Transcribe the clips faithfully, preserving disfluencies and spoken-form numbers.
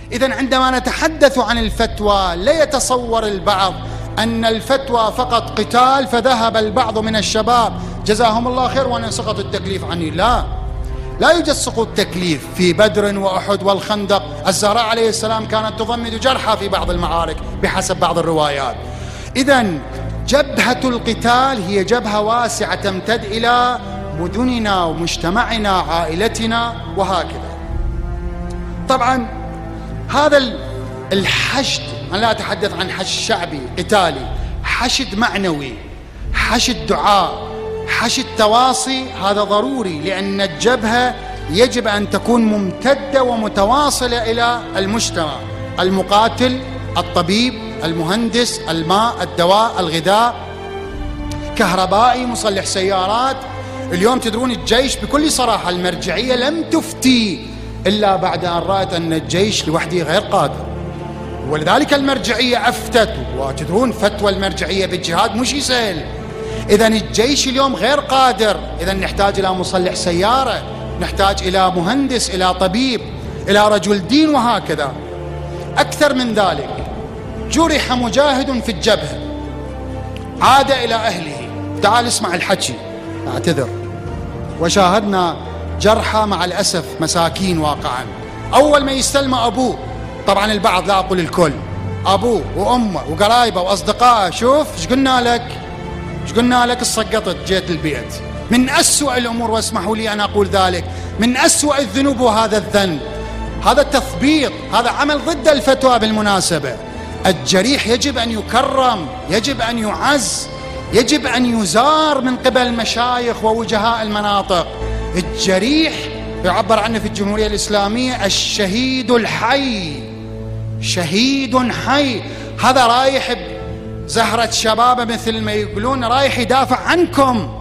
إذن عندما نتحدث عن الفتوى لا يتصور البعض أن الفتوى فقط قتال فذهب البعض من الشباب جزاهم الله خير وأن سقط التكليف عني. لا، لا يوجد سقوط تكليف. في بدر وأحد والخندق الزهراء عليه السلام كانت تضمد جرحى في بعض المعارك بحسب بعض الروايات. إذن جبهة القتال هي جبهة واسعة تمتد إلى مدننا ومجتمعنا عائلتنا وهكذا. طبعا هذا الحشد، أنا لا أتحدث عن حشد شعبي قتالي، حشد معنوي، حشد دعاء، حشد تواصي، هذا ضروري، لأن الجبهة يجب أن تكون ممتدة ومتواصلة إلى المجتمع، المقاتل، الطبيب، المهندس، الماء، الدواء، الغذاء، كهربائي، مصلح سيارات. اليوم تدرون الجيش بكل صراحة المرجعية لم تفتي إلا بعد أن رأت أن الجيش لوحده غير قادر، ولذلك المرجعية أفتت. وتدرون فتوى المرجعية بالجهاد مش سهل. إذن الجيش اليوم غير قادر، إذن نحتاج إلى مصلح سيارة، نحتاج إلى مهندس، إلى طبيب، إلى رجل دين وهكذا. أكثر من ذلك، جرح مجاهد في الجبهة عاد إلى أهله، تعال اسمع الحكي، أعتذر، وشاهدنا جرحى مع الأسف مساكين واقعا. أول ما يستلم أبوه، طبعا البعض لا أقول الكل، أبوه وأمه وقرايبه وأصدقائه، شوف ايش قلنا لك، ايش قلنا لك، السقطت جيت البيت. من أسوأ الأمور، واسمحوا لي أن أقول ذلك، من أسوأ الذنوب وهذا الذنب، هذا التثبيط، هذا عمل ضد الفتوى بالمناسبة. الجريح يجب أن يكرم، يجب أن يعز، يجب أن يزار من قبل المشايخ ووجهاء المناطق. الجريح يعبر عنه في الجمهورية الإسلامية الشهيد الحي، شهيد حي. هذا رايح بزهرة شبابه مثل ما يقولون، رايح يدافع عنكم.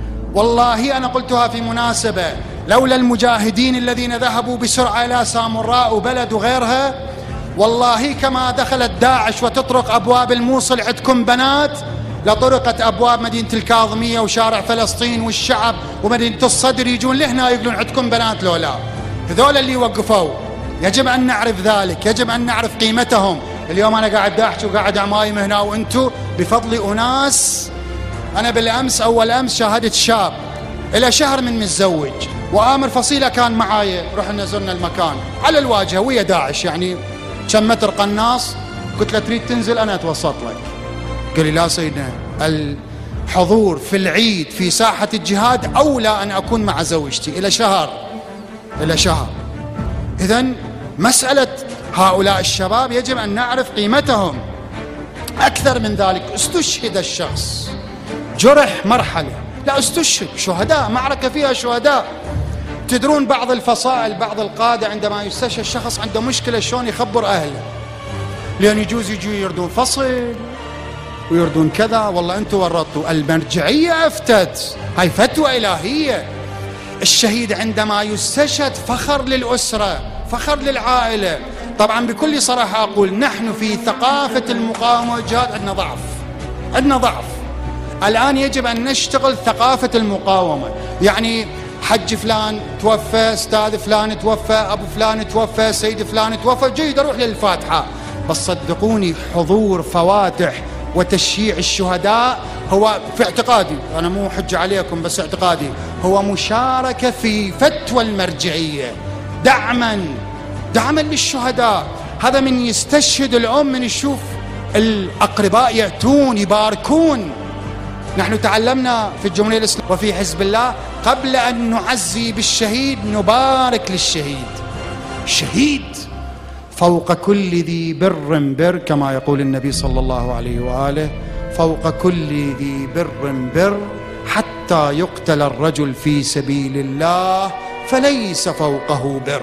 والله أنا قلتها في مناسبة، لولا المجاهدين الذين ذهبوا بسرعة إلى سامراء وبلد وغيرها، والله كما دخلت داعش وتطرق أبواب الموصل عندكم بنات، لطرقت أبواب مدينة الكاظمية وشارع فلسطين والشعب ومدينة الصدر يجون لهنا يقولون عندكم بنات. لولا هذول اللي وقفوا، يجب أن نعرف ذلك، يجب أن نعرف قيمتهم. اليوم أنا قاعد أحكي وقاعد عمايم هنا وأنتم بفضل أناس. أنا بالأمس أول أمس شاهدت شاب إلى شهر من متزوج، وآمر فصيلة كان معاي، رحنا زرنا المكان على الواجهة ويا داعش، يعني كم متر قناص. قلت له تريد تنزل أنا أتوسط لك؟ قال لي لا سيدنا، الحضور في العيد في ساحة الجهاد أولى أن أكون مع زوجتي. إلى شهر، إلى شهر. إذن مسألة هؤلاء الشباب يجب أن نعرف قيمتهم. أكثر من ذلك، استشهد الشخص، جرح مرحلة، لا استشهد، شهداء، معركة فيها شهداء. تدرون بعض الفصائل، بعض القادة عندما يستشهد الشخص عنده مشكلة شلون يخبر أهله، لأن يجوز يجوا يردون فصل ويردون كذا، والله أنتم ورطوا. المرجعية أفتت، هاي فتوى إلهية. الشهيد عندما يستشهد فخر للأسرة، فخر للعائلة. طبعا بكل صراحة أقول، نحن في ثقافة المقاومة والجهاد عندنا ضعف، عندنا ضعف. الآن يجب أن نشتغل ثقافة المقاومة، يعني حج فلان توفى، أستاذ فلان توفى، أبو فلان توفى، سيد فلان توفى، جيد أروح للفاتحة. بس صدقوني حضور فواتح وتشييع الشهداء هو في اعتقادي، أنا مو حجة عليكم بس اعتقادي، هو مشاركة في فتوى المرجعية، دعما دعما للشهداء. هذا من يستشهد الأم، من يشوف الأقرباء يأتون يباركون. نحن تعلمنا في الجمهورية الإسلامية وفي حزب الله، قبل أن نعزي بالشهيد نبارك للشهيد. الشهيد فوق كل ذي بر بر، كما يقول النبي صلى الله عليه وآله، فوق كل ذي بر بر حتى يقتل الرجل في سبيل الله فليس فوقه بر.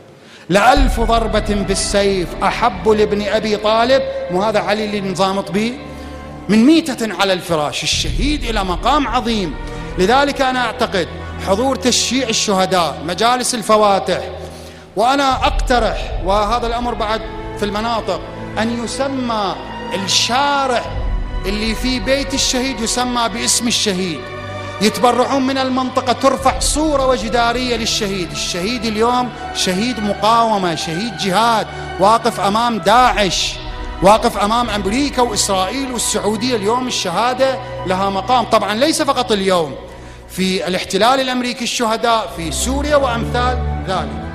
لألف ضربة بالسيف أحب لابن أبي طالب، وهذا علي اللي نظامط به، من ميتة على الفراش. الشهيد إلى مقام عظيم. لذلك أنا أعتقد حضور تشييع الشهداء، مجالس الفواتح. وأنا أقترح، وهذا الأمر بعد في المناطق، أن يسمى الشارع اللي في بيت الشهيد يسمى باسم الشهيد. يتبرعون من المنطقة، ترفع صورة وجدارية للشهيد. الشهيد اليوم شهيد مقاومة، شهيد جهاد، واقف أمام داعش، واقف أمام أمريكا وإسرائيل والسعودية. اليوم الشهادة لها مقام، طبعا ليس فقط اليوم، في الاحتلال الأمريكي الشهداء، في سوريا وأمثال ذلك.